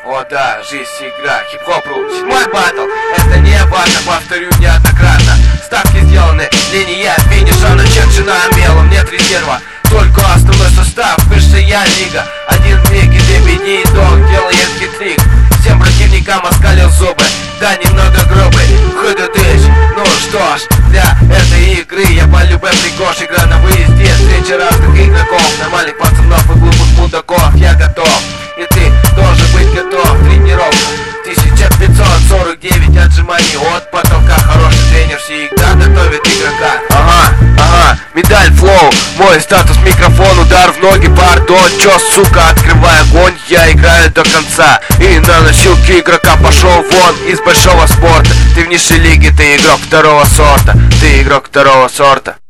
О да, жизнь игра, хип-хоп ру, 7-й батл. Это не важно, повторю неоднократно. Ставки сделаны, линия финиша начерчена мелом. Нет резерва, только основной состав, высшая лига. Один в миг, и бедней дог делает хитрик. Всем противникам оскалил зубы, да немного грубый. ХДТ, ну что ж, для этой игры я по любой прикош. Игра на выезде, встреча разных игроков, нормальных пацанов и глупых мудаков. Я готов, и ты должен быть готов. Тренировка 1549 отжиманий от потолка. Хороший тренер всегда готовит игрока. Ага, медаль, флоу, мой статус, микрофон, удар в ноги, пардон. Чё, сука, открывай огонь, я играю до конца. И на носилки игрока пошел вон из большого спорта. Ты в низшей лиге, ты игрок второго сорта. Ты игрок второго сорта.